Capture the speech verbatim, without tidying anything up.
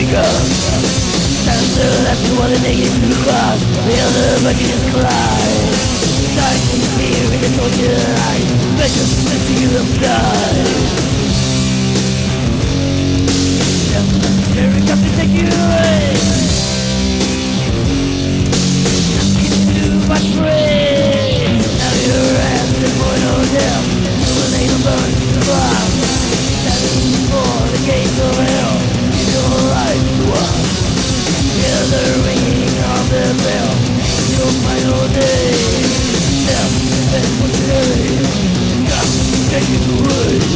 Left you wanna make it to the cross. The other bucket is crying. Dying in fear in the torture light. Precious to see you die. There comes to take you away. Into my grave. Now you're at the point of death. You will lay the burn to the ground. Standing before the gates of hell. Give your life to us. Hear the ringing of the bell. Your final day. Death and mortality. God, take it away.